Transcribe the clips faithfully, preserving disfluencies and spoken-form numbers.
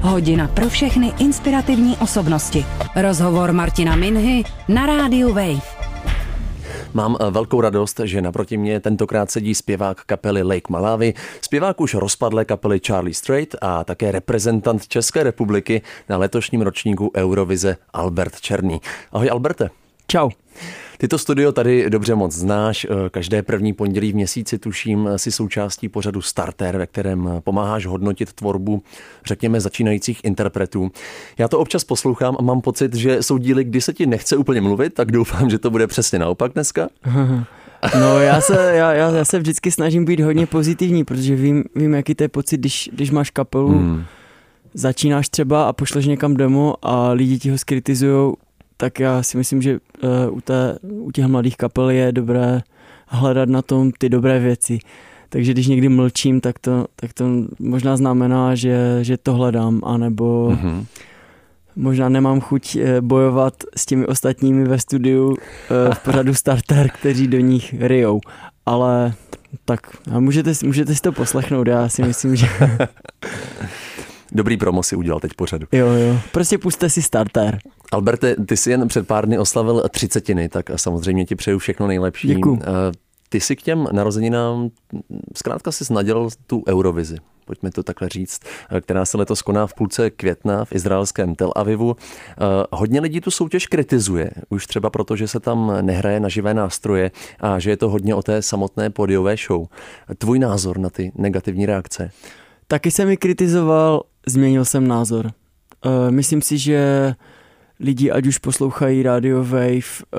Hodina pro všechny inspirativní osobnosti. Rozhovor Martina Minhy na rádiu Wave. Mám velkou radost, že naproti mě tentokrát sedí zpěvák kapely Lake Malawi, zpěvák už rozpadlé kapely Charlie Straight a také reprezentant České republiky na letošním ročníku Eurovize Albert Černý. Ahoj Alberte. Čau. Ty to studio tady dobře moc znáš, každé první pondělí v měsíci tuším si součástí pořadu Starter, ve kterém pomáháš hodnotit tvorbu, řekněme, začínajících interpretů. Já to občas poslouchám a mám pocit, že jsou díly, kdy se ti nechce úplně mluvit, tak doufám, že to bude přesně naopak dneska. No já se, já, já, já se vždycky snažím být hodně pozitivní, protože vím, vím jaký to je pocit, když, když máš kapelu, hmm. začínáš třeba a pošleš někam demo a lidi ti ho skritizujou, tak já si myslím, že uh, u, té, u těch mladých kapel je dobré hledat na tom ty dobré věci. Takže když někdy mlčím, tak to, tak to možná znamená, že, že to hledám, anebo mm-hmm. možná nemám chuť bojovat s těmi ostatními ve studiu uh, v pořadu Starter, kteří do nich ryjou. Ale tak můžete, můžete si to poslechnout, já si myslím, že... Dobrý promo si udělal teď pořadu. Jo, jo. Prostě puste si Starter. Alberte, ty jsi jen před pár dny oslavil třicetiny, tak samozřejmě ti přeju všechno nejlepší. Děkuju. Ty si k těm narozeninám zkrátka jsi nadělal tu Eurovizi, pojďme to takhle říct, která se letos koná v půlce května v izraelském Tel Avivu. Hodně lidí tu soutěž kritizuje, už třeba proto, že se tam nehraje na živé nástroje a že je to hodně o té samotné pódiové show. Tvůj názor na ty negativní reakce? Taky jsem mi kritizoval, změnil jsem názor. Uh, myslím si, že lidi, ať už poslouchají Radio Wave, uh,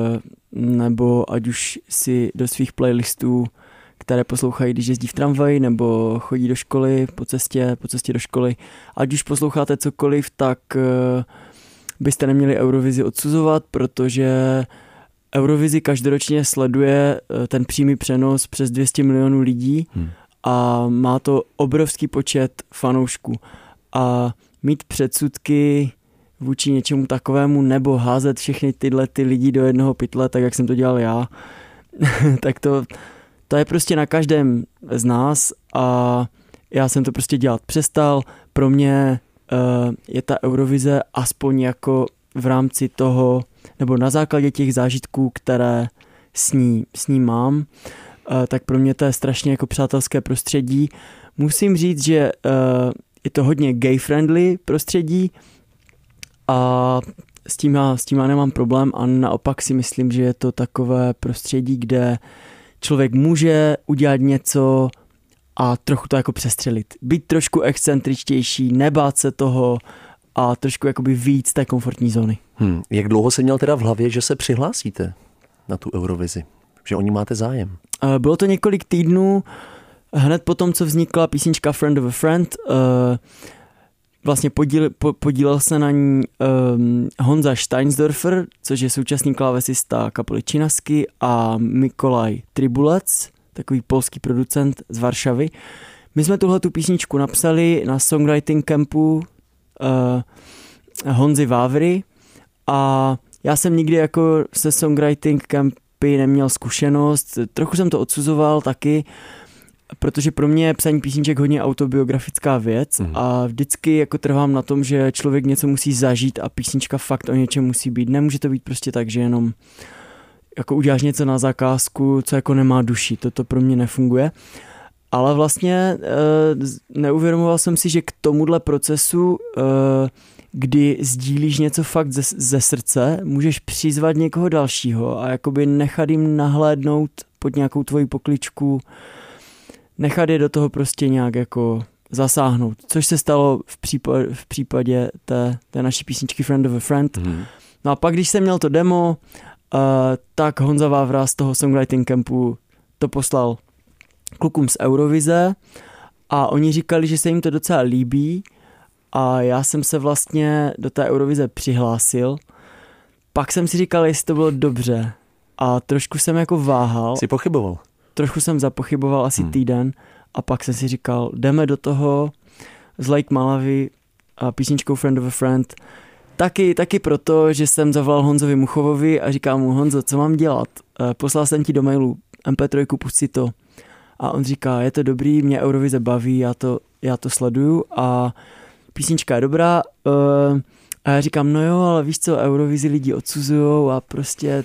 nebo ať už si do svých playlistů, které poslouchají, když jezdí v tramvaji, nebo chodí do školy, po cestě, po cestě do školy, ať už posloucháte cokoliv, tak uh, byste neměli Eurovizi odsuzovat, protože Eurovizi každoročně sleduje uh, ten přímý přenos přes dvě stě milionů lidí, hmm. a má to obrovský počet fanoušků. A mít předsudky vůči něčemu takovému nebo házet všechny tyhle ty lidi do jednoho pytle, tak jak jsem to dělal já, tak to, to je prostě na každém z nás a já jsem to prostě dělat přestal. Pro mě uh, je ta Eurovize aspoň jako v rámci toho, nebo na základě těch zážitků, které s ní, s ní mám, uh, tak pro mě to je strašně jako přátelské prostředí. Musím říct, že uh, je to hodně gay-friendly prostředí a s tím, já, s tím já nemám problém a naopak si myslím, že je to takové prostředí, kde člověk může udělat něco a trochu to jako přestřelit. Být trošku excentričtější, nebát se toho a trošku jakoby víc té komfortní zóny. Hmm. Jak dlouho jsi měl teda v hlavě, že se přihlásíte na tu Eurovizi? Že o ní máte zájem? Bylo to několik týdnů. Hned po tom, co vznikla písnička Friend of a Friend, uh, vlastně podíl, po, podílel se na ní um, Honza Steinsdorfer, což je současný klávesista kapely Činasky, a Mikolaj Tribulec, takový polský producent z Varšavy. My jsme tuhletu písničku napsali na songwriting campu uh, Honzy Vávry a já jsem nikdy jako se songwriting campy neměl zkušenost, trochu jsem to odsuzoval taky, protože pro mě je psaní písniček hodně autobiografická věc mm. a vždycky jako trvám na tom, že člověk něco musí zažít a písnička fakt o něčem musí být. Nemůže to být prostě tak, že jenom jako uděláš něco na zakázku, co jako nemá duši. Toto pro mě nefunguje. Ale vlastně e, neuvědomoval jsem si, že k tomuhle procesu, e, kdy sdílíš něco fakt ze, ze srdce, můžeš přizvat někoho dalšího a jakoby nechat jim nahlédnout pod nějakou tvoji pokličku, nechat je do toho prostě nějak jako zasáhnout, což se stalo v případě, v případě té, té naší písničky Friend of a Friend. Mm. No a pak, když jsem měl to demo, uh, tak Honza Vávra z toho songwriting campu to poslal klukům z Eurovize a oni říkali, že se jim to docela líbí a já jsem se vlastně do té Eurovize přihlásil. Pak jsem si říkal, jestli to bylo dobře a trošku jsem jako váhal. Jsi pochyboval? Trošku jsem zapochyboval asi hmm. týden a pak jsem si říkal, jdeme do toho z Lake Malawi a písničkou Friend of a Friend. Taky, taky proto, že jsem zavolal Honzovi Muchovovi a říkám mu, Honzo, co mám dělat? Poslal jsem ti do mailu em pé tři, pusť si to. A on říká, je to dobrý, mě Eurovize baví, já to, já to sleduju a písnička je dobrá. Uh, a já říkám, no jo, ale víš co, Eurovizi lidi odsuzujou a prostě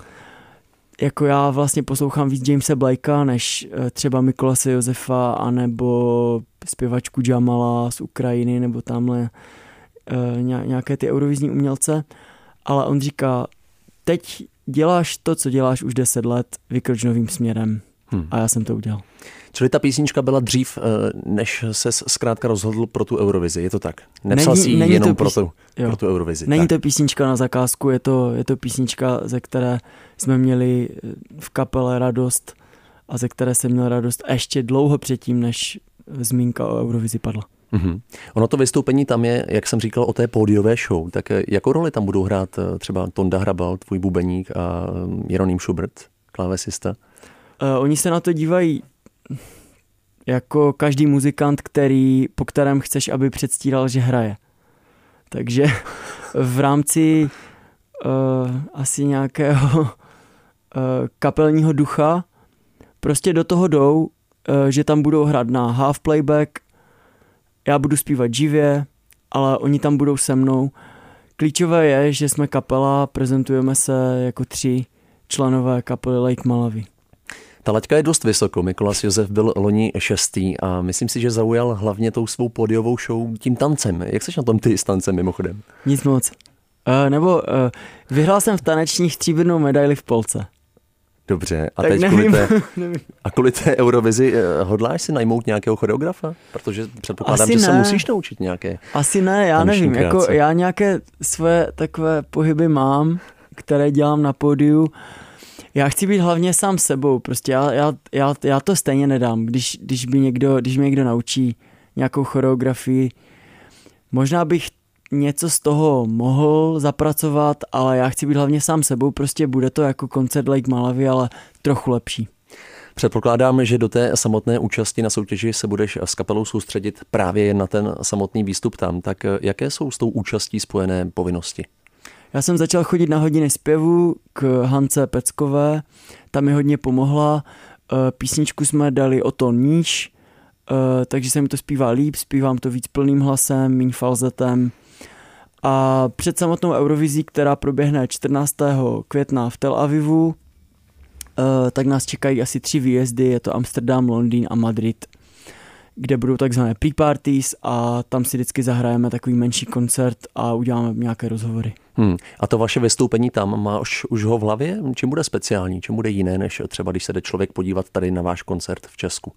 jako já vlastně poslouchám víc Jamesa Blakea než uh, třeba Mikolase Josefa anebo zpěvačku Jamala z Ukrajiny nebo tamhle uh, nějaké ty eurovizní umělce. Ale on říká, teď děláš to, co děláš už deset let, vykroč novým směrem. Hmm. A já jsem to udělal. Čili ta písnička byla dřív, než se zkrátka rozhodl pro tu Eurovizi, je to tak? Nepsal si ji jenom pís... pro, tu, pro tu Eurovizi. Není tak. to písnička na zakázku, je to, je to písnička, ze které jsme měli v kapele radost a ze které jsem měl radost ještě dlouho předtím, než zmínka o Eurovizi padla. Mm-hmm. Ono to vystoupení tam je, jak jsem říkal, o té pódiové show, tak jakou roli tam budou hrát třeba Tonda Hrabal, tvůj bubeník, a Jeroným Schubert, klávesista? Uh, oni se na to dívají jako každý muzikant, který, po kterém chceš, aby předstíral, že hraje. Takže v rámci uh, asi nějakého uh, kapelního ducha prostě do toho jdou, uh, že tam budou hrát na half playback, já budu zpívat živě, ale oni tam budou se mnou. Klíčové je, že jsme kapela, prezentujeme se jako tři členové kapely Lake Malawi. Ta laťka je dost vysoko. Mikolas Josef byl loni šestý a myslím si, že zaujal hlavně tou svou pódiovou show tím tancem. Jak seš na tom ty s tancem mimochodem? Nic moc. Uh, nebo uh, vyhrál jsem v tanečních stříbrnou medaili v polce. Dobře. A tak teď nevím, kvůli té, nevím. a kvůli té Eurovizi hodláš si najmout nějakého choreografa? Protože předpokládám, Asi že ne. se musíš naučit nějaké. Asi ne, já nevím. Jako, já nějaké své takové pohyby mám, které dělám na pódiu. Já chci být hlavně sám sebou, prostě já, já, já, já to stejně nedám, když, když, by někdo, když mě někdo naučí nějakou choreografii. Možná bych něco z toho mohl zapracovat, ale já chci být hlavně sám sebou, prostě bude to jako koncert Lake Malawi, ale trochu lepší. Předpokládám, že do té samotné účasti na soutěži se budeš s kapelou soustředit právě jen na ten samotný výstup tam. Tak jaké jsou s tou účastí spojené povinnosti? Já jsem začal chodit na hodiny zpěvu k Hance Peckové, ta mi hodně pomohla, písničku jsme dali o to níž, takže se mi to zpívá líp, zpívám to víc plným hlasem, míň falzetem. A před samotnou Eurovizí, která proběhne čtrnáctého května v Tel Avivu, tak nás čekají asi tři výjezdy, je to Amsterdam, Londýn a Madrid, kde budou takzvané pre-parties a tam si vždycky zahrajeme takový menší koncert a uděláme nějaké rozhovory. Hmm. A to vaše vystoupení tam, máš už ho v hlavě? Čím bude speciální? Čím bude jiné, než třeba když se jde člověk podívat tady na váš koncert v Česku?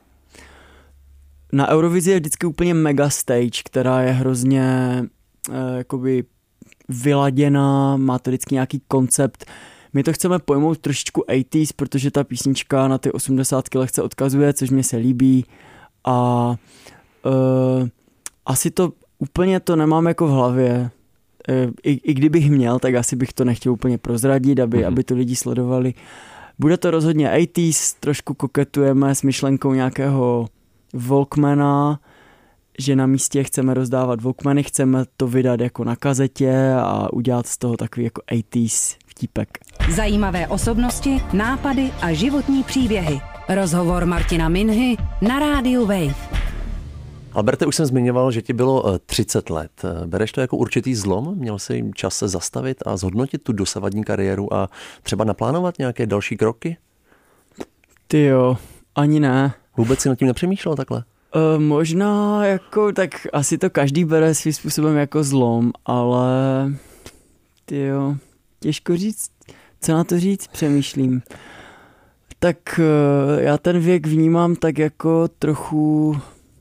Na Eurovizi je vždycky úplně mega stage, která je hrozně eh, jakoby vyladěná, má to vždycky nějaký koncept. My to chceme pojmout trošičku osmdesátých, protože ta písnička na ty osmdesátky lehce odkazuje, což mě se líbí. A uh, asi to úplně to nemám jako v hlavě. I, I kdybych měl, tak asi bych to nechtěl úplně prozradit, aby, mm-hmm. aby to lidi sledovali. Bude to rozhodně osmdesátých, trošku koketujeme s myšlenkou nějakého Walkmana, že na místě chceme rozdávat Walkmany, chceme to vydat jako na kazetě a udělat z toho takový jako osmdesátých vtípek. Zajímavé osobnosti, nápady a životní příběhy. Rozhovor Martina Minhy na rádiu Wave. Alberte, už jsem zmiňoval, že ti bylo třicet let. Bereš to jako určitý zlom? Měl jsi čas se zastavit a zhodnotit tu dosavadní kariéru a třeba naplánovat nějaké další kroky? Ty jo, ani ne. Vůbec si nad tím nepřemýšlel takhle? Uh, možná jako, tak asi to každý bere svým způsobem jako zlom, ale ty jo, těžko říct, co na to říct, přemýšlím. Tak uh, já ten věk vnímám tak jako trochu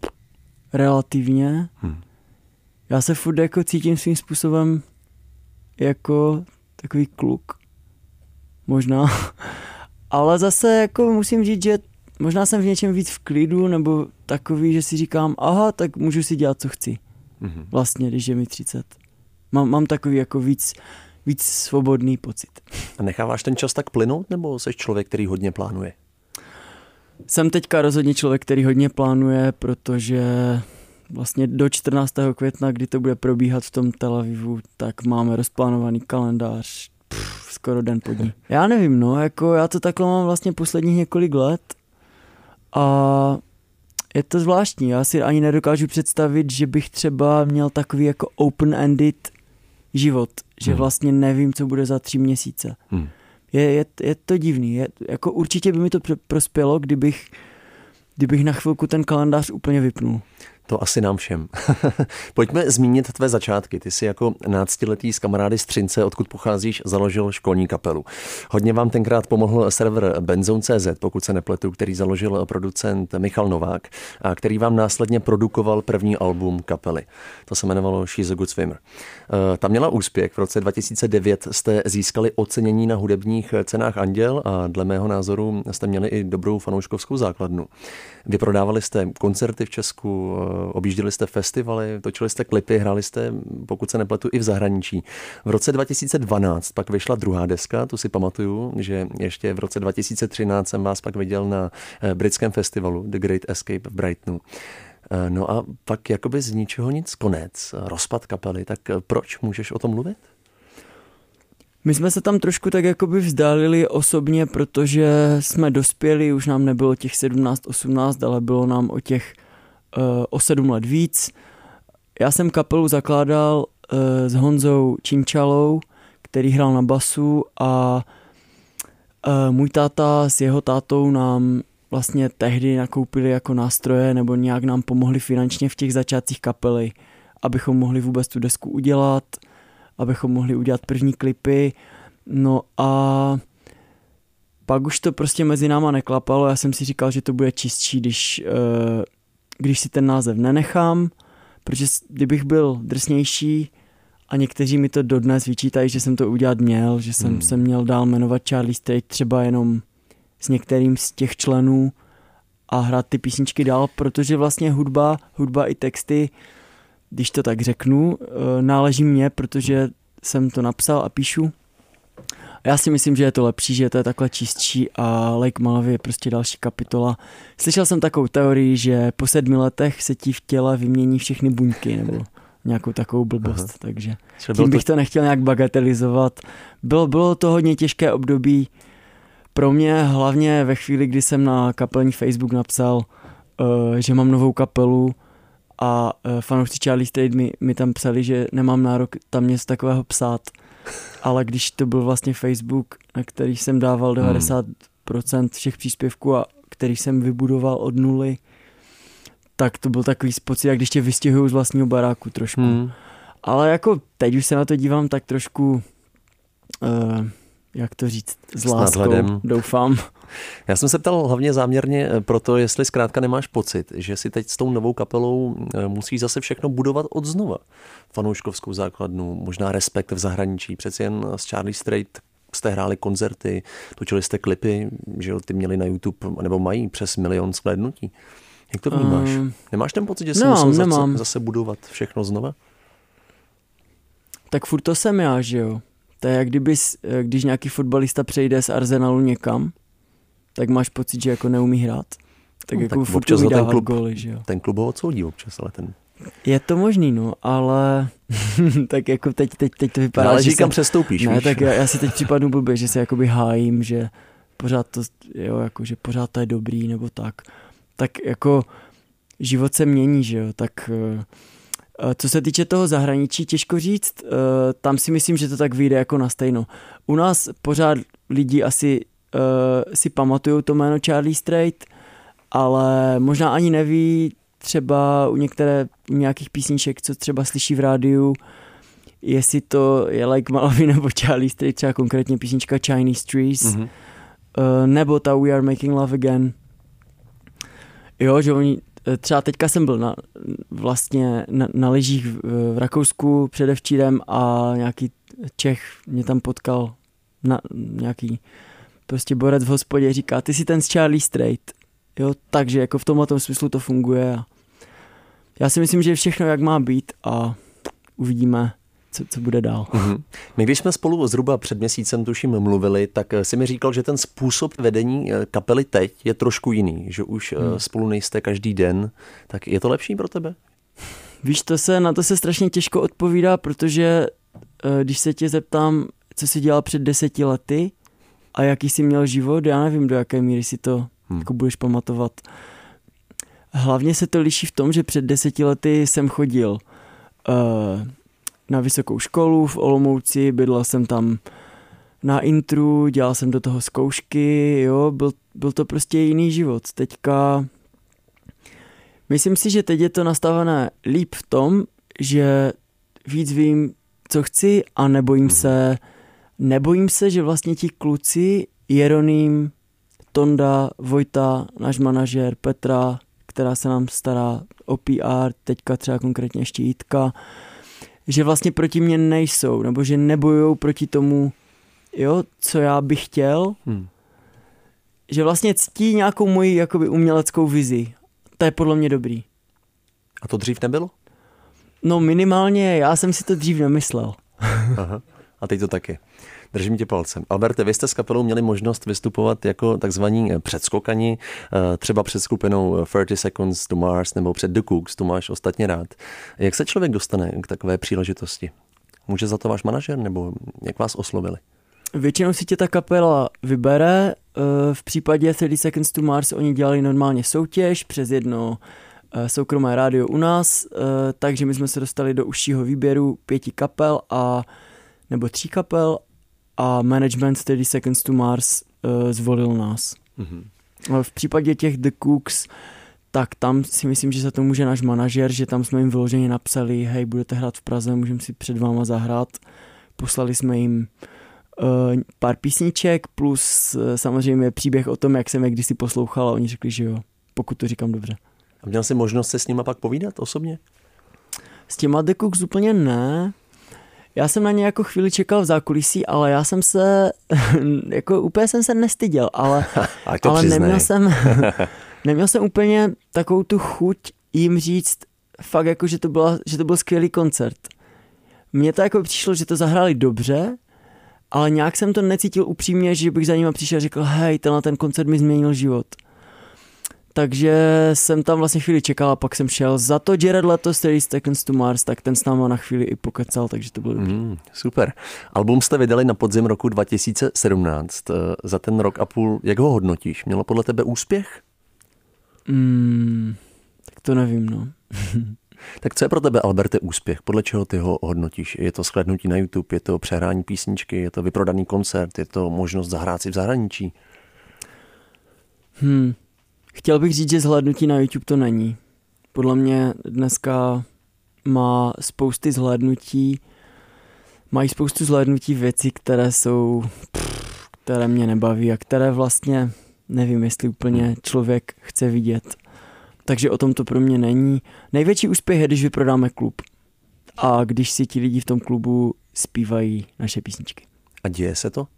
relativně. Hmm. Já se furt jako cítím svým způsobem jako takový kluk. Možná. Ale zase jako musím říct, že možná jsem v něčem víc v klidu, nebo takový, že si říkám, aha, tak můžu si dělat, co chci. Hmm. Vlastně, když je mi třicet. Mám, mám takový jako víc, víc svobodný pocit. A necháváš ten čas tak plynout, nebo jsi člověk, který hodně plánuje? Jsem teďka rozhodně člověk, který hodně plánuje, protože vlastně do čtrnáctého května, kdy to bude probíhat v tom Tel Avivu, tak máme rozplánovaný kalendář pff, skoro den po dní. Já nevím, no, jako já to takhle mám vlastně posledních několik let a Je to zvláštní, já si ani nedokážu představit, že bych třeba měl takový jako open-ended život, že hmm. vlastně nevím, co bude za tři měsíce. Hmm. Je, je, je to divný, je, jako určitě by mi to prospělo, kdybych, kdybych na chvilku ten kalendář úplně vypnul. To asi nám všem. Pojďme zmínit tvé začátky. Ty jsi jako náctiletý s kamarády z Třince, odkud pocházíš, založil školní kapelu. Hodně vám tenkrát pomohl server Benzone tečka cé zet, pokud se nepletu, který založil producent Michal Novák, a který vám následně produkoval první album kapely. To se jmenovalo She's a Good Swimmer. Ta měla úspěch. V roce dva tisíce devět jste získali ocenění na hudebních cenách Anděl a dle mého názoru jste měli i dobrou fanouškovskou základnu. Vyprodávali jste koncerty v Česku, objížděli jste festivaly, točili jste klipy, hráli jste, pokud se nepletu, i v zahraničí. V roce dva tisíce dvanáct pak vyšla druhá deska, tu si pamatuju, že ještě v roce dva tisíce třináct jsem vás pak viděl na britském festivalu The Great Escape v Brightonu. No a pak jakoby z ničeho nic konec, rozpad kapely, tak proč? Můžeš o tom mluvit? My jsme se tam trošku tak jakoby vzdálili osobně, protože jsme dospěli, už nám nebylo těch sedmnáct osmnáct, ale bylo nám o těch uh, o sedm let víc. Já jsem kapelu zakládal uh, s Honzou Činčalou, který hrál na basu, a uh, můj táta s jeho tátou nám vlastně tehdy nakoupili jako nástroje nebo nějak nám pomohli finančně v těch začátcích kapely, abychom mohli vůbec tu desku udělat, abychom mohli udělat první klipy. No a pak už to prostě mezi náma neklapalo. Já jsem si říkal, že to bude čistší, když, když si ten název nenechám, protože kdybych byl drsnější, a někteří mi to dodnes vyčítají, že jsem to udělat měl, že jsem hmm. se měl dál jmenovat Charlie Straight třeba jenom s některým z těch členů a hrát ty písničky dál, protože vlastně hudba, hudba i texty, když to tak řeknu, náleží mně, protože jsem to napsal a píšu. Já si myslím, že je to lepší, že to je takhle čistší a Lake Malawi je prostě další kapitola. Slyšel jsem takovou teorii, že po sedmi letech se ti v těle vymění všechny buňky nebo nějakou takovou blbost, aha. Takže tím bych to nechtěl nějak bagatelizovat. Bylo, bylo to hodně těžké období pro mě, hlavně ve chvíli, kdy jsem na kapelní Facebook napsal, uh, že mám novou kapelu, a uh, fanoušci Charlie Straight mi, mi tam psali, že nemám nárok tam něco takového psát. Ale když to byl vlastně Facebook, na který jsem dával devadesát procent všech příspěvků a který jsem vybudoval od nuly, tak to byl takový pocit, jak když tě vystěhují z vlastního baráku trošku. Hmm. Ale jako teď už se na to dívám tak trošku, uh, jak to říct, s láskou, doufám. Já jsem se ptal hlavně záměrně proto, jestli zkrátka nemáš pocit, že si teď s tou novou kapelou musíš zase všechno budovat od znova. Fanouškovskou základnu, možná respekt v zahraničí. Přeci jen s Charlie Straight jste hráli koncerty, točili jste klipy, že ty měli na YouTube, nebo mají přes milion shlédnutí. Jak to vnímáš? Um, Nemáš ten pocit, že si nemám, musel nemám. Zase, zase budovat všechno znova? Tak furt to jsem já, že jo. To je jak kdyby, když nějaký fotbalista přejde z Arsenalu někam, tak máš pocit, že jako neumí hrát. Tak no, jako tak furt umí dávat góly, že jo. Ten klub ho odsoudí občas, ale ten... Je to možný, no, ale tak jako teď, teď, teď to vypadá, ale že kam jsem... přestoupíš, ne, víš? tak já, já si teď připadnu blbě, že se jakoby hájím, že pořád to, jo, jako, že pořád to je dobrý, nebo tak. Tak jako život se mění, že jo, tak... Co se týče toho zahraničí, těžko říct, tam si myslím, že to tak vyjde jako na stejno. U nás pořád lidi asi uh, si pamatujou to jméno Charlie Straight, ale možná ani neví třeba u některé, u nějakých písniček, co třeba slyší v rádiu, jestli to je Lake Malawi nebo Charlie Straight, třeba konkrétně písnička Chinese Trees, mm-hmm. uh, nebo ta We Are Making Love Again. Jo, že oni třeba teďka jsem byl na, vlastně na, na lyžích v, v Rakousku předevčírem a nějaký Čech mě tam potkal, na, nějaký prostě borec v hospodě, říká, ty jsi ten z Charlie Straight. Jo, takže jako v tomhle smyslu to funguje. A já si myslím, že je všechno jak má být a uvidíme, co, co bude dál. Mm-hmm. My když jsme spolu zhruba před měsícem tuším mluvili, tak si mi říkal, že ten způsob vedení kapely teď je trošku jiný, že už hmm. spolu nejste každý den, tak je to lepší pro tebe? Víš, to se, na to se strašně těžko odpovídá, protože když se tě zeptám, co jsi dělal před deseti lety a jaký jsi měl život, já nevím, do jaké míry si to hmm. jako budeš pamatovat. Hlavně se to liší v tom, že před deseti lety jsem chodil uh, na vysokou školu v Olomouci, bydlel jsem tam na intru, dělal jsem do toho zkoušky, jo, byl, byl to prostě jiný život. Teďka, myslím si, že teď je to nastavené líp v tom, že víc vím, co chci a nebojím se, nebojím se, že vlastně ti kluci, Jeroným, Tonda, Vojta, náš manažer, Petra, která se nám stará o P R, teďka třeba konkrétně ještě Jitka, že vlastně proti mně nejsou, nebo že nebojujou proti tomu, jo, co já bych chtěl, hmm. že vlastně ctí nějakou moji jakoby uměleckou vizi. To je podle mě dobrý. A to dřív nebylo? No minimálně, já jsem si to dřív nemyslel. Aha. A teď to taky. Držím tě palcem. Alberte, vy jste s kapelou měli možnost vystupovat jako takzvaní předskokani, třeba před skupinou thirty seconds to Mars nebo před The Cooks, to máš ostatně rád. Jak se člověk dostane k takové příležitosti? Může za to váš manažer, nebo jak vás oslovili? Většinou si tě ta kapela vybere. V případě thirty seconds to Mars oni dělali normálně soutěž přes jedno soukromé rádio u nás, takže my jsme se dostali do užšího výběru pěti kapel a nebo tří kapel a management thirty seconds to Mars uh, zvolil nás. Mm-hmm. V případě těch The Cooks, tak tam si myslím, že za to může náš manažer, že tam jsme jim vyloženě napsali, hej, budete hrát v Praze, můžeme si před váma zahrát. Poslali jsme jim uh, pár písniček plus uh, samozřejmě příběh o tom, jak jsem je kdysi poslouchal a oni řekli, že jo, pokud to říkám dobře. A měl jsi možnost se s nima pak povídat osobně? S těma The Cooks úplně ne. Já jsem na ně jako chvíli čekal v zákulisí, ale já jsem se, jako úplně jsem se nestyděl, ale, ale neměl jsem, neměl jsem úplně takovou tu chuť jim říct fakt jako, že to, byla, že to byl skvělý koncert. Mně to jako přišlo, že to zahráli dobře, ale nějak jsem to necítil upřímně, že bych za nima přišel a řekl, hej, tenhle ten koncert mi změnil život. Takže jsem tam vlastně chvíli čekal a pak jsem šel. Za to Jared Leto z thirty seconds to Mars, tak ten s náma na chvíli i pokecal, takže to bylo dobrý. Mm, super. Album jste vydali na podzim roku dva tisíce sedmnáct. Za ten rok a půl, jak ho hodnotíš? Mělo podle tebe úspěch? Mm, tak to nevím, no. Tak co je pro tebe, Alberte, úspěch? Podle čeho ty ho hodnotíš? Je to shlédnutí na YouTube, je to přehrání písničky, je to vyprodaný koncert, je to možnost zahrát si v zahraničí? Hmm. Chtěl bych říct, že zhlédnutí na YouTube to není. Podle mě dneska má spousty zhlédnutí, mají spoustu zhlédnutí věcí, které jsou, pff, které mě nebaví a které vlastně nevím, jestli úplně člověk chce vidět. Takže o tom to pro mě není. Největší úspěch je, když vyprodáme klub a když si ti lidi v tom klubu zpívají naše písničky. A děje se to?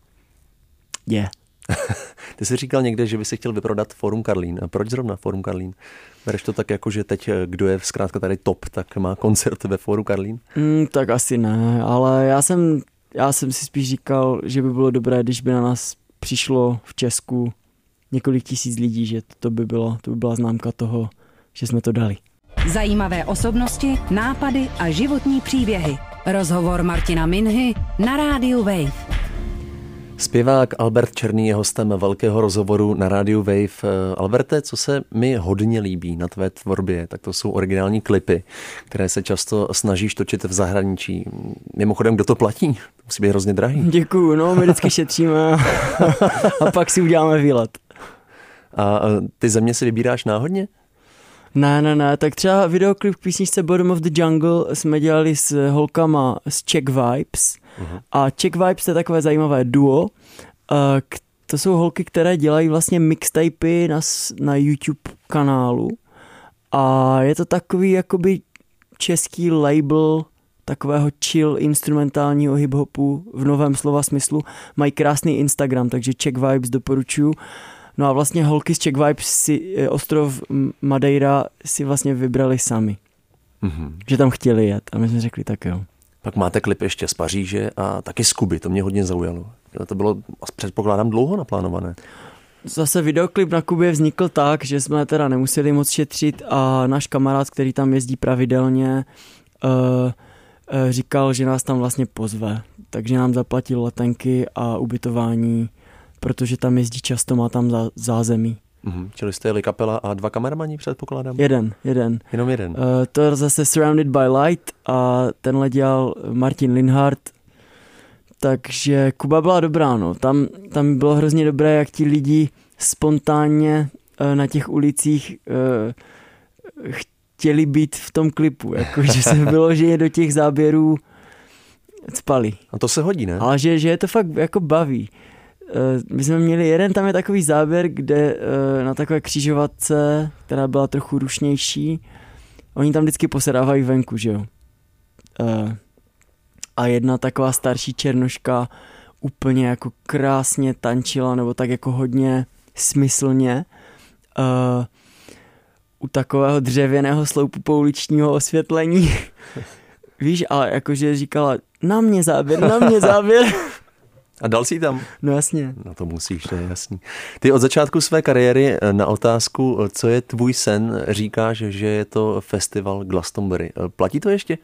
Děje. Ty jsi říkal někde, že by si chtěl vyprodat Fórum Karlín. A proč zrovna Fórum Karlín? Bereš to tak jako, že teď, kdo je zkrátka tady top, tak má koncert ve Fóru Karlín? Mm, tak asi ne, ale já jsem, já jsem si spíš říkal, že by bylo dobré, když by na nás přišlo v Česku několik tisíc lidí, že to by bylo, to by byla známka toho, že jsme to dali. Zajímavé osobnosti, nápady a životní příběhy. Rozhovor Martina Minhy na rádiu Wave. Zpěvák Albert Černý je hostem velkého rozhovoru na rádiu Wave. Alberte, co se mi hodně líbí na tvé tvorbě, tak to jsou originální klipy, které se často snažíš točit v zahraničí. Mimochodem, kdo to platí? Musí být hrozně drahý. Děkuju, no my vždycky šetříme a pak si uděláme výlet. A ty země si vybíráš náhodně? Ne, ne, ne, tak třeba videoklip k písničce Bottom of the Jungle jsme dělali s holkama z Czech Vibes. Uh-huh. A Czech Vibes je takové zajímavé duo. To jsou holky, které dělají vlastně mixtapy na, na YouTube kanálu. A je to takový jakoby český label takového chill instrumentálního hiphopu v novém slova smyslu. Mají krásný Instagram, takže Czech Vibes doporučuju. No a vlastně holky z Czech Vibes si ostrov Madeira si vlastně vybrali sami. Mm-hmm. Že tam chtěli jet a my jsme řekli tak jo. Pak máte klip ještě z Paříže a taky z Kuby, to mě hodně zaujalo. To bylo, předpokládám, dlouho naplánované. Zase videoklip na Kubě vznikl tak, že jsme teda nemuseli moc šetřit a náš kamarád, který tam jezdí pravidelně, uh, uh, říkal, že nás tam vlastně pozve. Takže nám zaplatil letenky a ubytování, protože tam jezdí často, má tam zázemí. Mm-hmm. Čili jste jeli kapela a dva kameramani, předpokládám? Jeden, jeden. Jenom jeden. Uh, to zase Surrounded by Light a tenhle dělal Martin Linhardt. Takže Kuba byla dobrá, no. Tam, tam bylo hrozně dobré, jak ti lidi spontánně uh, na těch ulicích uh, chtěli být v tom klipu, jakože se bylo, že je do těch záběrů cpali. A to se hodí, ne? Ale že, že je to fakt jako baví. My jsme měli jeden, tam je takový záběr, kde na takové křižovatce, která byla trochu rušnější, oni tam vždycky posedávají venku, že jo. A jedna taková starší černoška úplně jako krásně tančila, nebo tak jako hodně smyslně u takového dřevěného sloupu pouličního osvětlení. Víš, ale jakože říkala, na mě záběr, na mě záběr. A dal jsi tam? No jasně. No to musíš, to je jasný. Ty od začátku své kariéry na otázku, co je tvůj sen, říkáš, že je to festival Glastonbury. Platí to ještě?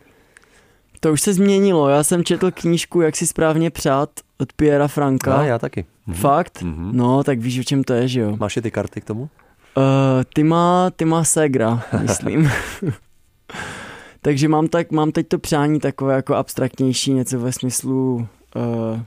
To už se změnilo. Já jsem četl knížku Jak si správně přát od Piera Franka. A já taky. Mhm. Fakt? Mhm. No, tak víš, o čem to je, že jo? Máš je ty karty k tomu? Uh, ty má, ty má ségra, myslím. Takže mám, tak, mám teď to přání takové jako abstraktnější, něco ve smyslu uh,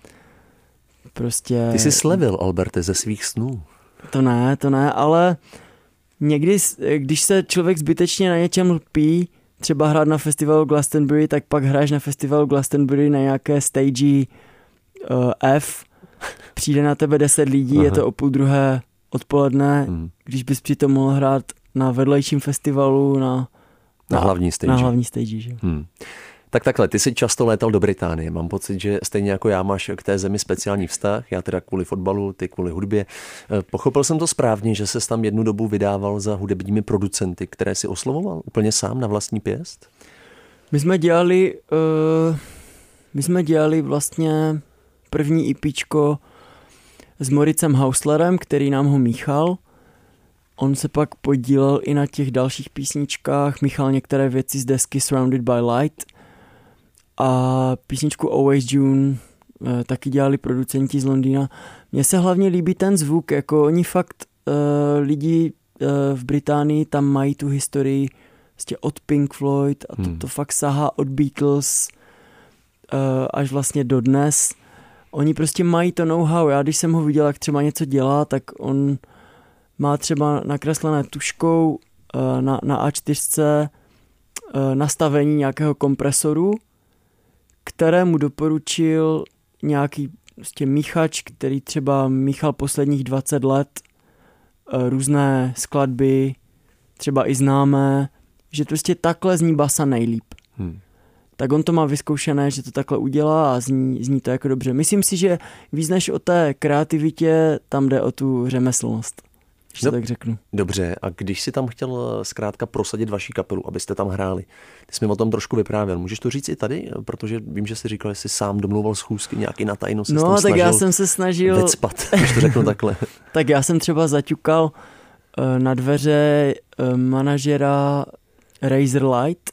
prostě... Ty jsi slevil, Alberte, ze svých snů. To ne, to ne, ale někdy, když se člověk zbytečně na něčem lpí, třeba hrát na festivalu Glastonbury, tak pak hraješ na festivalu Glastonbury na nějaké stage uh, F, přijde na tebe deset lidí, Aha. je to o půl druhé odpoledne, hmm. když bys přitom mohl hrát na vedlejším festivalu, na Na hlavní stage. Na hlavní stage, že? Hmm. Tak takhle, ty jsi často létal do Británie. Mám pocit, že stejně jako já máš k té zemi speciální vztah. Já teda kvůli fotbalu, ty kvůli hudbě. Pochopil jsem to správně, že ses tam jednu dobu vydával za hudebními producenty, které si oslovoval úplně sám na vlastní pěst? My jsme dělali, uh, my jsme dělali vlastně první EPčko s Moricem Hauslerem, který nám ho míchal. On se pak podílel i na těch dalších písničkách, míchal některé věci z desky Surrounded by Light a písničku Always June taky dělali producenti z Londýna. Mně se hlavně líbí ten zvuk, jako oni fakt uh, lidi uh, v Británii tam mají tu historii vlastně od Pink Floyd a to, hmm. to fakt sahá od Beatles uh, až vlastně dodnes. Oni prostě mají to know-how. Já když jsem ho viděl, jak třeba něco dělá, tak on má třeba nakreslené tuškou na, na á čtyři nastavení nějakého kompresoru, kterému doporučil nějaký prostě míchač, který třeba míchal posledních dvacet let různé skladby, třeba i známé, že prostě takhle zní basa nejlíp. Hmm. Tak on to má vyzkoušené, že to takhle udělá a zní, zní to jako dobře. Myslím si, že víc než o té kreativitě, tam jde o tu řemeslnost. No, tak řeknu. Dobře, a když si tam chtěl zkrátka prosadit vaši kapelu, abyste tam hráli, ty jsi mi o tom trošku vyprávěl. Můžeš to říct i tady? Protože vím, že jsi říkal, že jsi sám domlouval schůzky, nějaký na tajno se no, tak já jsem se snažil vecpat, když to řeknu takhle. Tak já jsem třeba zaťukal uh, na dveře uh, manažera Razer Light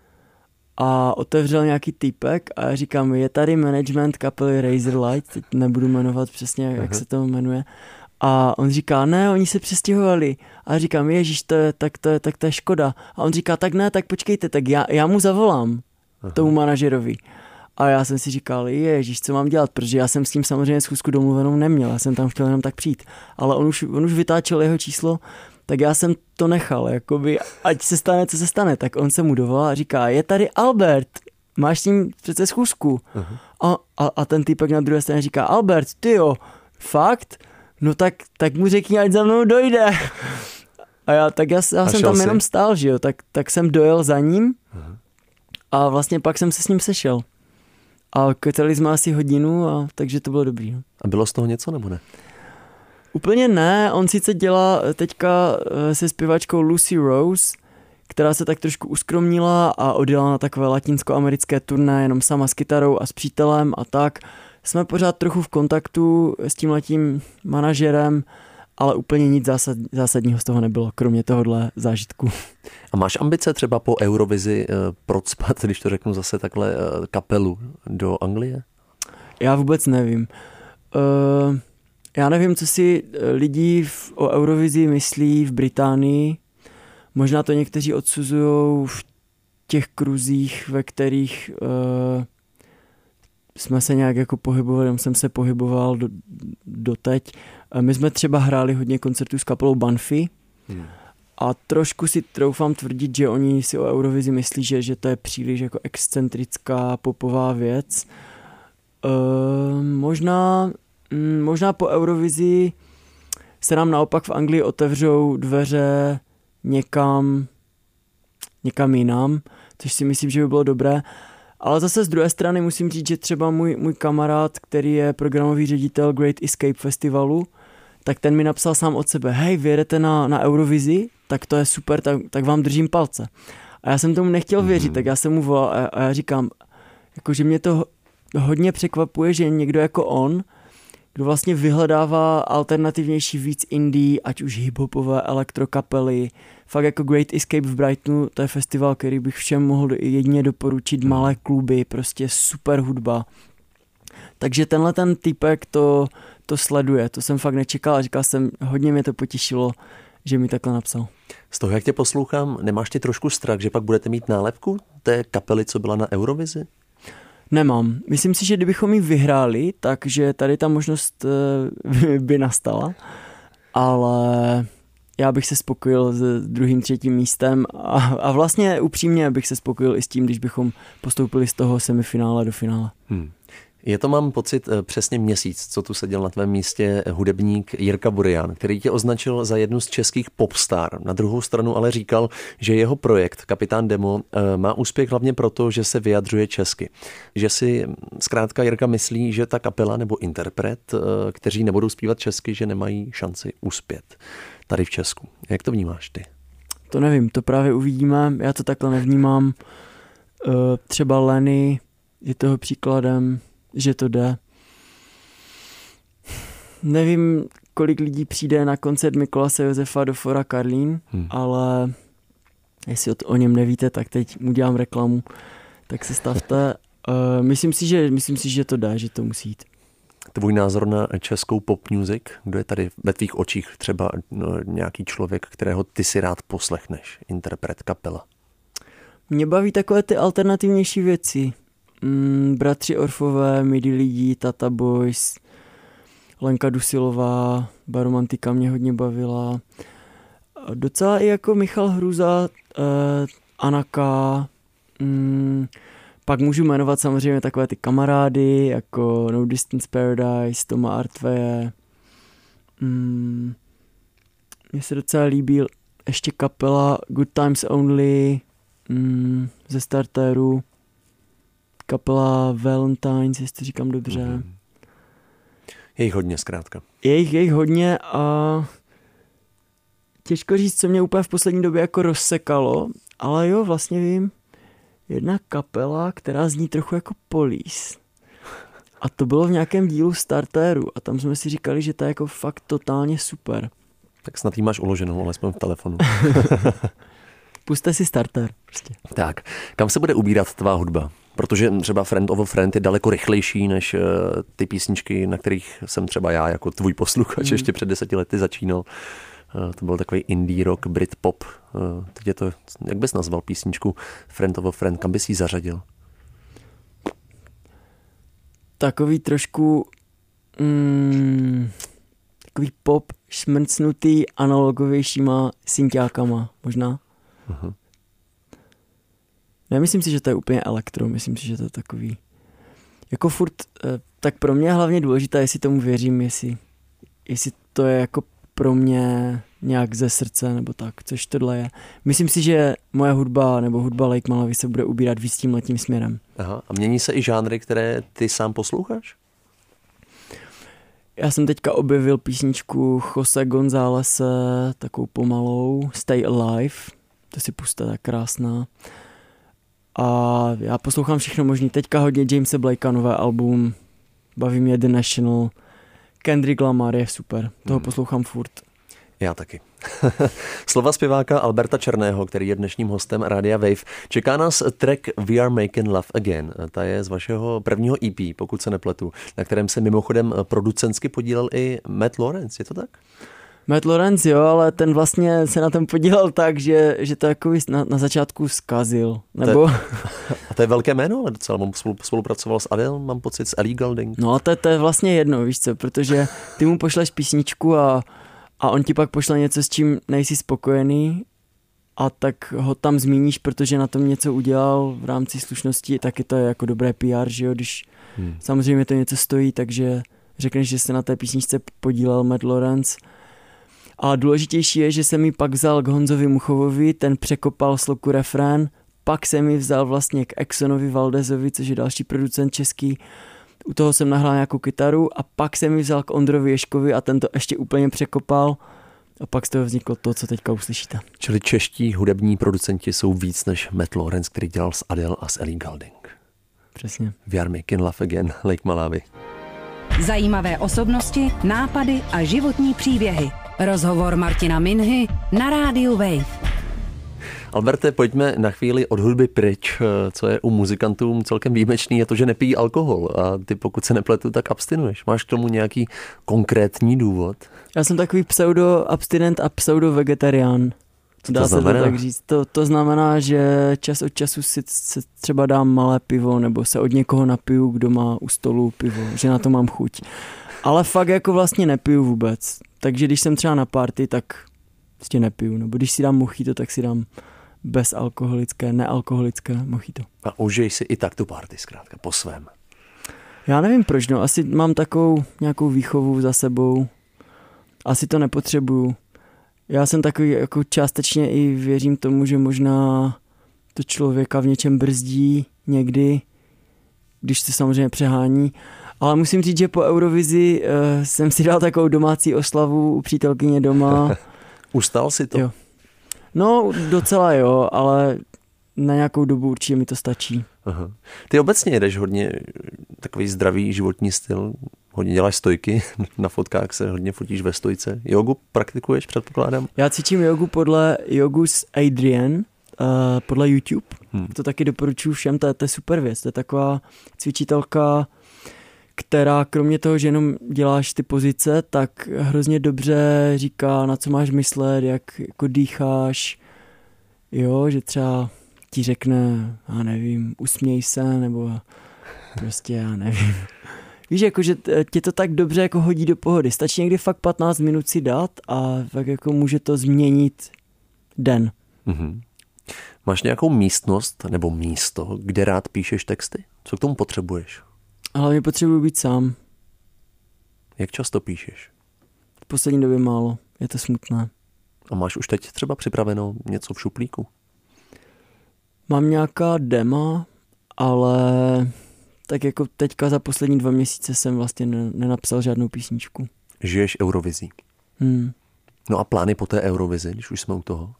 a otevřel nějaký týpek a já říkám, je tady management kapely Razer Light, teď nebudu jmenovat přesně, jak Aha. se to jmenuje. A on říká, ne, oni se přestěhovali. A říkám, ježiš, to je, tak, to je, tak to je škoda. A on říká, tak ne, tak počkejte, tak já, já mu zavolám, Aha. tomu manažerovi. A já jsem si říkal, ježiš, co mám dělat, protože já jsem s tím samozřejmě schůzku domluvenou neměl, já jsem tam chtěl jenom tak přijít. Ale on už, on už vytáčel jeho číslo, tak já jsem to nechal, jakoby, ať se stane, co se stane. Tak on se mu dovolal a říká, je tady Albert, máš s ním přece schůzku. A, a, a ten týpek na druhé straně říká, Albert, tyjo, fakt? No tak, tak mu řekni, ať za mnou dojde. A já, tak já, já jsem tam jsi? jenom stál, že jo, tak, tak jsem dojel za ním Aha. a vlastně pak jsem se s ním sešel. A kecali jsme asi hodinu, a takže to bylo dobrý. No. A bylo z toho něco, nebo ne? Úplně ne, on sice dělá teďka se zpěvačkou Lucy Rose, která se tak trošku uskromnila a odjela na takové latinskoamerické turné jenom sama s kytarou a s přítelem a tak. Jsme pořád trochu v kontaktu s tímhletím manažerem, ale úplně nic zásad, zásadního z toho nebylo, kromě tohohle zážitku. A máš ambice třeba po Eurovizi uh, procpat, když to řeknu zase takhle, uh, kapelu do Anglie? Já vůbec nevím. Uh, Já nevím, co si lidi v, o Eurovizi myslí v Británii. Možná to někteří odsuzují v těch kruzích, ve kterých uh, jsme se nějak jako pohybovali, tam jsem se pohyboval do, doteď. My jsme třeba hráli hodně koncertů s kapelou Banfi hmm. a trošku si troufám tvrdit, že oni si o Eurovizi myslí, že, že to je příliš jako excentrická popová věc. Uh, možná, mm, možná po Eurovizi se nám naopak v Anglii otevřou dveře někam, někam jinam, což si myslím, že by bylo dobré. Ale zase z druhé strany musím říct, že třeba můj, můj kamarád, který je programový ředitel Great Escape Festivalu, tak ten mi napsal sám od sebe, hej, vyjedete na, na Eurovizi, tak to je super, tak, tak vám držím palce. A já jsem tomu nechtěl věřit, tak já jsem mu volal a, a já říkám, jako, že mě to hodně překvapuje, že někdo jako on, kdo vlastně vyhledává alternativnější víc indie, ať už hiphopové, elektrokapely, fakt jako Great Escape v Brightonu, to je festival, který bych všem mohl jedině doporučit, malé kluby, prostě super hudba. Takže tenhle ten typek to, to sleduje, to jsem fakt nečekal a říkal jsem, hodně mě to potěšilo, že mi takhle napsal. Z toho, jak tě poslouchám, nemáš ty trošku strach, že pak budete mít nálepku té kapely, co byla na Eurovizi? Nemám. Myslím si, že kdybychom ji vyhráli, takže tady ta možnost by nastala, ale já bych se spokojil s druhým, třetím místem a, a vlastně upřímně bych se spokojil i s tím, když bychom postoupili z toho semifinále do finále. Hmm. Je to, mám pocit, přesně měsíc, co tu seděl na tvém místě hudebník Jirka Burian, který tě označil za jednu z českých popstar. Na druhou stranu ale říkal, že jeho projekt Kapitán Demo má úspěch hlavně proto, že se vyjadřuje česky. Že si zkrátka Jirka myslí, že ta kapela nebo interpret, kteří nebudou zpívat česky, že nemají šanci uspět tady v Česku. Jak to vnímáš ty? To nevím, to právě uvidíme. Já to takhle nevnímám. Třeba Lenny je toho příkladem, že to jde. Nevím, kolik lidí přijde na koncert Mikolase Josefa do Fora Karlín, hmm. ale jestli o něm nevíte, tak teď mu dělám reklamu, tak se stavte. Uh, myslím si, že, myslím si, že to jde, že to musí jít. Tvůj názor na českou pop music? Kdo je tady ve tvých očích třeba no, nějaký člověk, kterého ty si rád poslechneš? Interpret, kapela? Mě baví takové ty alternativnější věci. Mm, Bratři Orfové, Midi lidí, Tata Boys, Lenka Dusilová, Baromantika mě hodně bavila. Docela i jako Michal Hruza, eh, Anaka, mm, pak můžu jmenovat samozřejmě takové ty kamarády, jako No Distance Paradise, Toma Artveje. Mm, mně se docela líbí ještě kapela Good Times Only mm, ze Starteru. Kapela Valentines, jestli říkám dobře. Mm-hmm. Je jich hodně zkrátka. Je jich, je jich hodně a těžko říct, co mě úplně v poslední době jako rozsekalo, ale jo, vlastně vím, jedna kapela, která zní trochu jako Police. A to bylo v nějakém dílu Starteru a tam jsme si říkali, že to je jako fakt totálně super. Tak snad jí máš uloženou, alespoň v telefonu. Puste si Starter. Prostě. Tak, kam se bude ubírat tvá hudba? Protože třeba Friend of a Friend je daleko rychlejší než uh, ty písničky, na kterých jsem třeba já jako tvůj posluchač mm. ještě před deseti lety začínal. Uh, to byl takový indie rock, Britpop. Uh, teď je to, jak bys nazval písničku Friend of a Friend? Kam bys ji zařadil? Takový trošku mm, takový pop šmrcnutý analogovějšíma synťákama možná. Uh-huh. Nemyslím si, že to je úplně elektro, myslím si, že to je takový jako furt, tak pro mě je hlavně důležité, jestli tomu věřím, jestli, jestli to je jako pro mě nějak ze srdce nebo tak, což tohle je. Myslím si, že moje hudba nebo hudba Lake Malawi se bude ubírat víc tímhletím směrem. Aha, a mění se i žánry, které ty sám posloucháš? Já jsem teďka objevil písničku Jose Gonzálese, takovou pomalou, Stay Alive, to si puste, tak krásná. A já poslouchám všechno možný. Teďka hodně Jamese Blakea, nové album, baví mě The National, Kendrick Lamar je super, toho hmm. poslouchám furt. Já taky. Slova zpěváka Alberta Černého, který je dnešním hostem Rádia Wave. Čeká nás track We Are Making Love Again. Ta je z vašeho prvního E P, pokud se nepletu, na kterém se mimochodem producentsky podílel i Matt Lawrence, je to tak? Matt Lawrence, jo, ale ten vlastně se na tom podílel tak, že, že to jako na, na začátku zkazil. Nebo... To je, a to je velké jméno, ale docela mám spolu, spolupracoval s Adele, mám pocit, s Ellie Goulding. No a to, to je vlastně jedno, víš co, protože ty mu pošleš písničku a, a on ti pak pošle něco, s čím nejsi spokojený a tak ho tam zmíníš, protože na tom něco udělal v rámci slušnosti, taky to je jako dobré P R, že jo, když hmm. samozřejmě to něco stojí, takže řekneš, že se na té písničce podílel Matt Lawrence. A důležitější je, že jsem mi pak vzal k Honzovi Muchovovi, ten překopal sloku refrén, pak jsem mi vzal vlastně k Exonovi Valdezovi, což je další producent český, u toho jsem nahrál nějakou kytaru a pak jsem mi vzal k Ondrovi Ješkovi a ten to ještě úplně překopal a pak z toho vzniklo to, co teďka uslyšíte. Čili čeští hudební producenti jsou víc než Matt Lawrence, který dělal s Adele a s Ellie Goulding. Přesně. We Are Making Love Again, Lake Malawi. Zajímavé osobnosti, nápady a životní příběhy. Rozhovor Martina Minhy na rádiu Wave. Alberte, pojďme na chvíli od hudby pryč. Co je u muzikantů celkem výjimečný, je to, že nepijí alkohol a ty, pokud se nepletu, tak abstinuješ. Máš k tomu nějaký konkrétní důvod? Já jsem takový pseudo-abstinent a pseudo-vegetarián. Dá to se to tak říct. To, to znamená, že čas od času si třeba dám malé pivo nebo se od někoho napiju, kdo má u stolu pivo, že na to mám chuť. Ale fakt jako vlastně nepiju vůbec. Takže když jsem třeba na party, tak prostě nepiju. Nebo když si dám mojito, tak si dám bezalkoholické, nealkoholické mojito. A užij si i tak tu party zkrátka, po svém. Já nevím proč, no. Asi mám takovou nějakou výchovu za sebou. Asi to nepotřebuju. Já jsem takový, jako částečně i věřím tomu, že možná to člověka v něčem brzdí někdy, když se samozřejmě přehání. Ale musím říct, že po Eurovizi uh, jsem si dal takovou domácí oslavu u přítelkyně doma. Ustal si to? Jo. No, docela jo, ale na nějakou dobu určitě mi to stačí. Aha. Ty obecně jedeš hodně takový zdravý životní styl, hodně děláš stojky, na fotkách se hodně fotíš ve stojce. Jogu praktikuješ, předpokládám? Já cvičím jogu podle Jogu s Adrian, uh, podle YouTube. Hmm. To taky doporučuji všem, to je, to je super věc. To je taková cvičitelka, která kromě toho, že jenom děláš ty pozice, tak hrozně dobře říká, na co máš myslet, jak jako dýcháš, jo, že třeba ti řekne, já nevím, usměj se, nebo prostě já nevím. Víš, jako, že tě to tak dobře jako hodí do pohody. Stačí někdy fakt patnáct minut si dát a tak jako může to změnit den. Mm-hmm. Máš nějakou místnost nebo místo, kde rád píšeš texty? Co k tomu potřebuješ? Ale potřebuji být sám. Jak často píšeš? V poslední době málo. Je to smutné. A máš už teď třeba připraveno něco v šuplíku? Mám nějaká dema, ale tak jako teďka za poslední dva měsíce jsem vlastně nenapsal žádnou písničku. Žiješ Eurovizí. Hmm. No a plány po té Eurovizi, když už jsme u toho?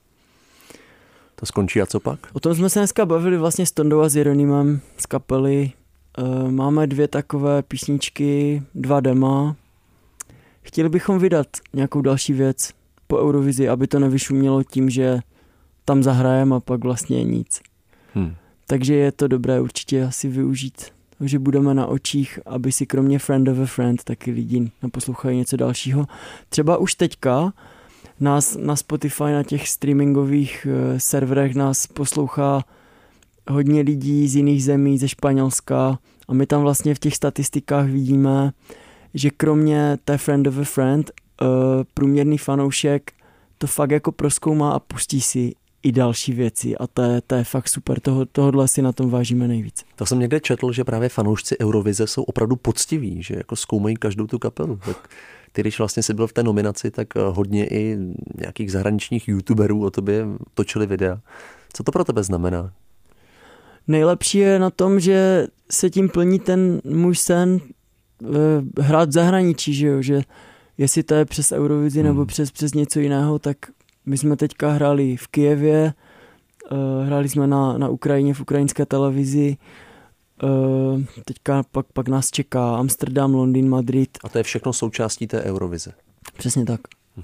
To skončí a co pak? O tom jsme se dneska bavili vlastně s Tondou a s Jeronýmem z kapely. E, máme dvě takové písničky, dva dema. Chtěli bychom vydat nějakou další věc po Eurovizi, aby to nevyšumělo tím, že tam zahrajeme a pak vlastně nic. Hmm. Takže je to dobré určitě asi využít, že budeme na očích, aby si kromě Friend of a Friend taky lidi naposlouchají něco dalšího. Třeba už teďka nás na Spotify, na těch streamingových uh, serverech nás poslouchá hodně lidí z jiných zemí, ze Španělska a my tam vlastně v těch statistikách vidíme, že kromě té Friend of a Friend uh, průměrný fanoušek to fakt jako prozkoumá a pustí si i další věci a to je, to je fakt super, Toho, tohodle si na tom vážíme nejvíc. To jsem někde četl, že právě fanoušci Eurovize jsou opravdu poctiví, že jako zkoumají každou tu kapelu. Tak ty, když vlastně jsi byl v té nominaci, tak hodně i nějakých zahraničních youtuberů o tobě točili videa. Co to pro tebe znamená? Nejlepší je na tom, že se tím plní ten můj sen hrát v zahraničí, že jo, že jestli to je přes Eurovizi hmm. nebo přes, přes něco jiného, tak my jsme teďka hráli v Kyjevě, uh, hráli jsme na, na Ukrajině v ukrajinské televizi, uh, teďka pak, pak nás čeká Amsterdam, Londýn, Madrid. A to je všechno součástí té Eurovize? Přesně tak. Mhm.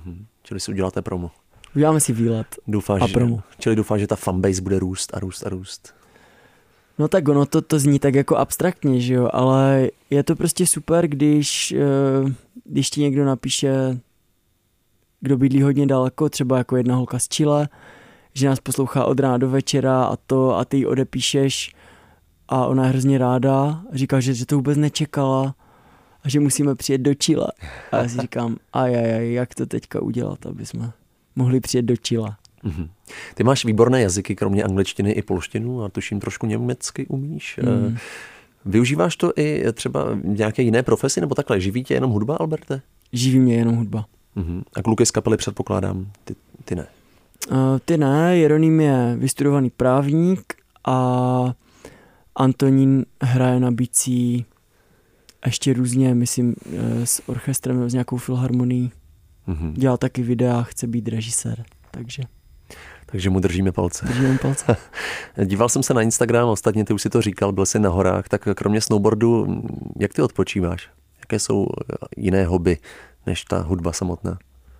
čili si uděláte promo. Uděláme si výlet Doufáš, a promo. Že, čili doufáš, že ta fanbase bude růst a růst a růst. No tak ono to, to zní tak jako abstraktně, že jo, ale je to prostě super, když, když ti někdo napíše, kdo bydlí hodně daleko, třeba jako jedna holka z Chile, že nás poslouchá od rána do večera a to a ty jí odepíšeš a ona je hrozně ráda, říká, že, že to vůbec nečekala a že musíme přijet do Chile. A já si říkám, ajajaj, jak to teďka udělat, aby jsme mohli přijet do Chile. Mm-hmm. Ty máš výborné jazyky, kromě angličtiny i polštinu a tuším trošku německy umíš. Mm. Využíváš to i třeba v nějaké jiné profesi, nebo takhle? Živí tě jenom hudba, Alberte? Živí mě jenom hudba. Mm-hmm. A kluky z kapely předpokládám, ty, ty ne? Uh, ty ne, Jeroným je vystudovaný právník a Antonín hraje na bicí ještě různě, myslím, s orchestrem, s nějakou filharmonií. Mm-hmm. Dělá taky videa, chce být režisér, takže... Takže mu držíme palce. Držíme palce. Díval jsem se na Instagram, ostatně ty už si to říkal, byl jsi na horách, tak kromě snowboardu, jak ty odpočíváš? Jaké jsou jiné hobby než ta hudba samotná?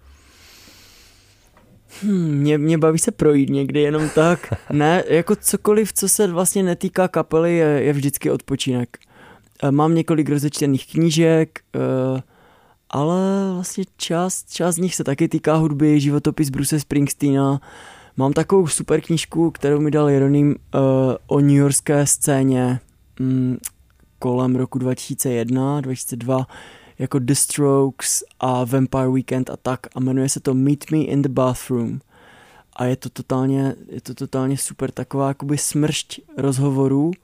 Hmm, mě, mě baví se projít někdy jenom tak. Ne, jako cokoliv, co se vlastně netýká kapely, je, je vždycky odpočinek. Mám několik rozečtených knížek, ale vlastně část, část z nich se taky týká hudby, životopis Bruce Springsteena. Mám takovou super knížku, kterou mi dal Jeroným uh, o newyorské scéně um, kolem roku dva tisíce jedna, dva tisíce dva, jako The Strokes a Vampire Weekend a tak, a jmenuje se to Meet Me in the Bathroom. A je to totálně, je to totálně super, taková jakoby smršť rozhovorů, uh,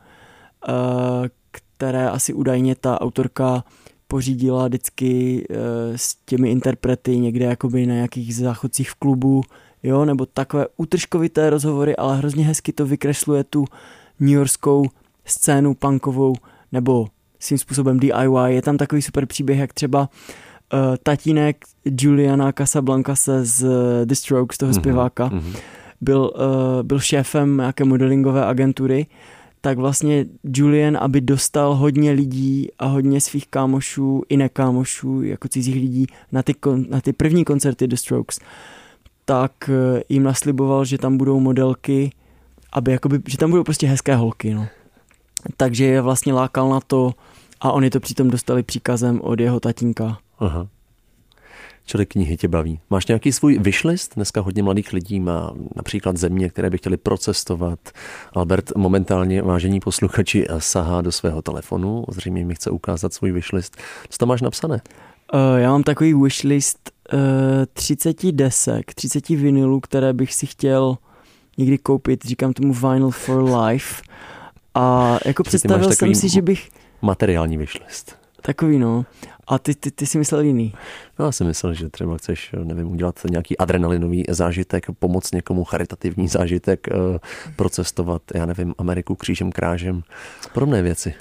které asi údajně ta autorka pořídila vždycky uh, s těmi interprety někde jakoby na nějakých záchodcích v klubu, jo, nebo takové útržkovité rozhovory, ale hrozně hezky to vykresluje tu newyorskou scénu punkovou, nebo svým způsobem D I Y. Je tam takový super příběh, jak třeba uh, tatínek Juliana Casablancase z The Strokes, toho zpěváka, mm-hmm. byl, uh, byl šéfem nějaké modelingové agentury, tak vlastně Julian, aby dostal hodně lidí a hodně svých kámošů i nekámošů, jako cizích lidí, na ty, kon, na ty první koncerty The Strokes, tak uh, jim nasliboval, že tam budou modelky, aby jakoby, že tam budou prostě hezké holky, no. Takže je vlastně lákal na to a oni to přitom dostali příkazem od jeho tatínka. Aha. Čili knihy tě baví. Máš nějaký svůj wishlist? Dneska hodně mladých lidí má například země, které by chtěli procestovat. Albert momentálně, vážení posluchači, sahá do svého telefonu. Zřejmě mi chce ukázat svůj wishlist. Co tam máš napsané? Uh, já mám takový wishlist uh, třicet desek, třicet vinylů, které bych si chtěl někdy koupit. Říkám tomu Vinyl for Life. A jako představil jsem si, že bych... Materiální wishlist. Takový, no. A ty, ty, ty si myslel jiný? No, já si myslel, že třeba chceš, nevím, udělat nějaký adrenalinový zážitek, pomoct někomu, charitativní zážitek, procestovat, já nevím, Ameriku křížem krážem, podobné věci.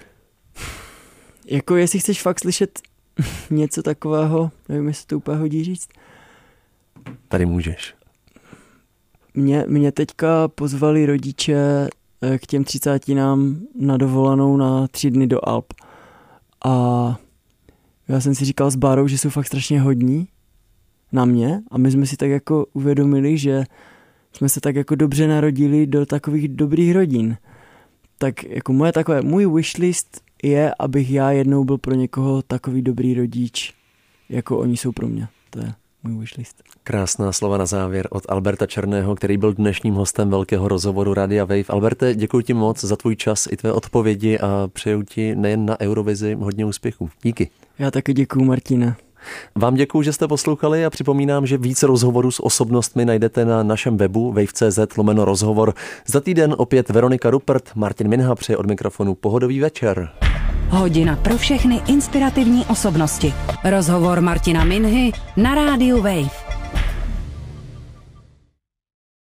Jako jestli chceš fakt slyšet něco takového, nevím, jestli to úplně hodí říct. Tady můžeš. Mě, mě teďka pozvali rodiče k těm třicátinám na dovolenou na tři dny do Alp. A já jsem si říkal s Bárou, že jsou fakt strašně hodní na mě a my jsme si tak jako uvědomili, že jsme se tak jako dobře narodili do takových dobrých rodin. Tak jako moje takové, můj wishlist je, abych já jednou byl pro někoho takový dobrý rodič, jako oni jsou pro mě. To je můj wishlist. Krásná slova na závěr od Alberta Černého, který byl dnešním hostem velkého rozhovoru Radia Wave. Alberte, děkuji ti moc za tvůj čas i tvé odpovědi a přeju ti nejen na Eurovizi hodně úspěchů. Díky. Já taky děkuji, Martina. Vám děkuji, že jste poslouchali a připomínám, že více rozhovorů s osobnostmi najdete na našem webu wave tečka cé zet lomeno rozhovor. Za týden opět Veronika Rupert, Martin Minha přeje od mikrofonu pohodový večer. Hodina pro všechny inspirativní osobnosti. Rozhovor Martina Minhy na rádiu Wave.